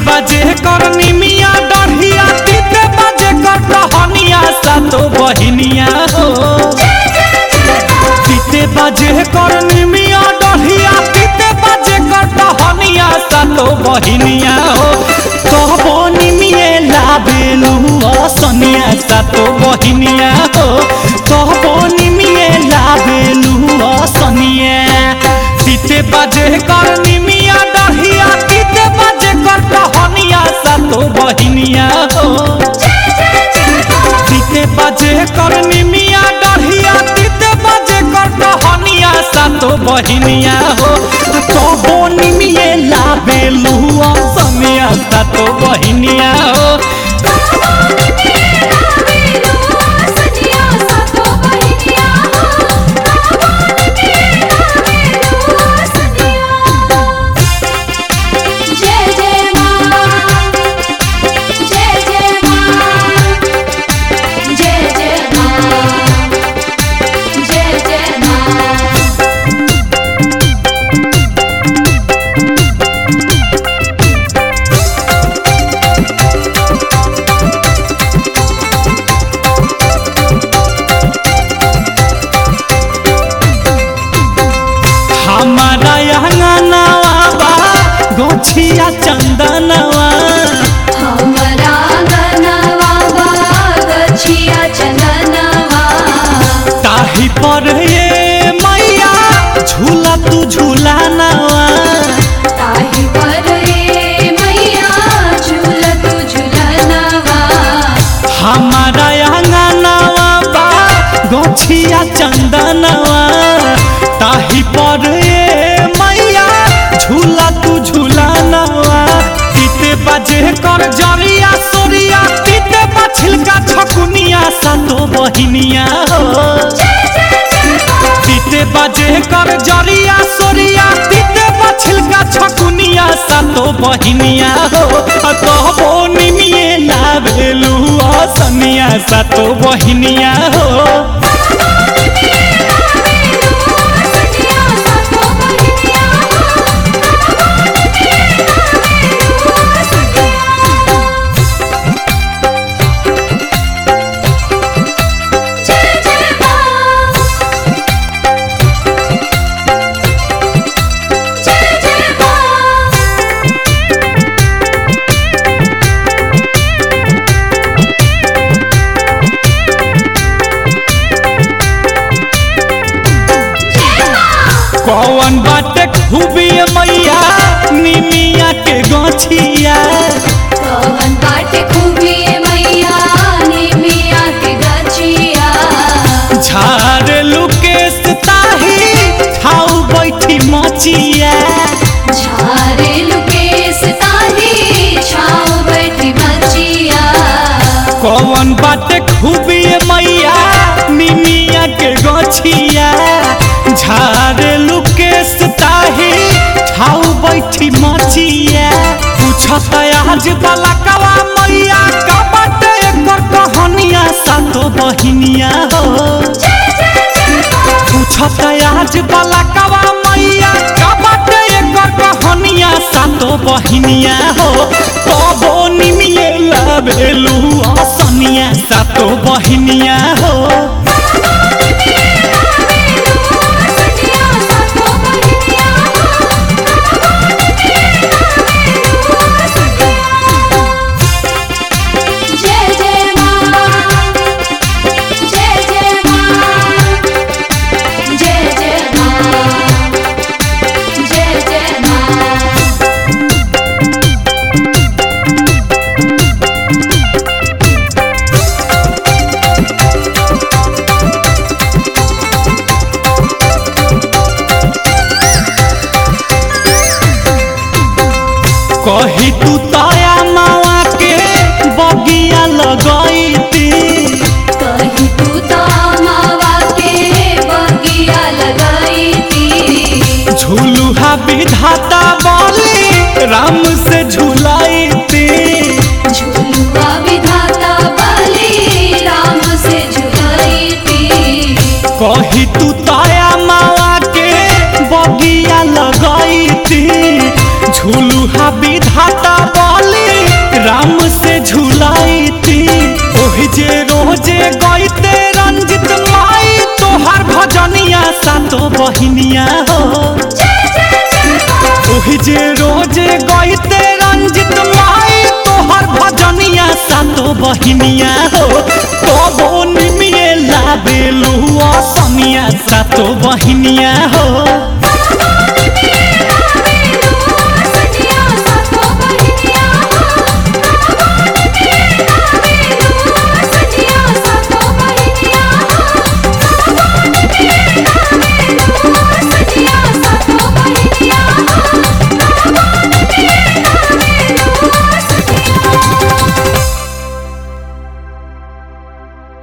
बजे कर निमिया डढ़िया तीते बजे कर टहनिया सातो बहिनिया हो। तीते बजे कर निमिया डढ़िया तीते बजे कर टहनिया सातो बहिनिया हो। कहबो निमिये लाबेलू असनिया सातो बहिनिया हो। कहबो निमिये लाबेलू असनिया तीते बजे कर निमिया डढ़िया तीते बजे कर टहनिया सातो बहिनिया हो। तीते बजे कर निमिया डढ़िया तीते बजे कर टहनिया सातो बहिनिया हो। कहबो निमिये लाबेलू असनिया सातो बहिनिया हो। हमारा अंगनवा बा गोछिया चंदनवा। हमारा अंगनवा बा गोछिया चंदनवा। ताही पर ये मैया झूला तू झूलानवा। ताही पर ये मैया झूला तू झूलानवा। हमारा अंगनवा बा गोछिया चंदनवा। ताही पर ये मैया झूला तू झूलानवा। तीते बजे कर जरिया सोरिया तीते बछिलका छकुनिया सातो बहिनिया हो। तीते बजे कर जरिया सोरिया तीते बछिलका छकुनिया सातो बहिनिया हो। कहबो निमिये लाबेलू असनिया सातो बहिनिया हो। कौन बाटे खूबी मैया निमिया के गछिया। कौन बाटे खूबी मैया निमिया के गछिया। झाड़ लुकेश ताही ठाऊ बैठी मचिया। झारे लुकेश ताही छाऊ बैठी मचिया। कौन बाटे खूबी मैया निमिया के गछिया। झाड़ लुकेश ताही ठाऊ बैठी मचिया। पूछत आज बलकवा मैया का बाटे एकर कहानिया सातो बहिनिया हो। पूछत आज बलकवा मैया का बाटे एकर कहानिया सातो बहिनिया हो। कहबो निमिये लाबेलू असनिया सातो बहिनिया हो। कही तू ताया मावा के बगिया लगैती। कही तू तो मावा के बगिया लगैती। झूलुहा विधाता बोली राम से झूलाईती। झूलुआ विधाता बलि राम से झूलाईती। कही तू ताया मावा के बगिया लगैती। झूलुहा विधाता बोली बहिनिया हो ओहि जे रोजे गईते रंजित माई तोहर भजनिया सातो बहिनिया हो तबो निमिये लाबेलु असमिया सातो बहिनिया हो।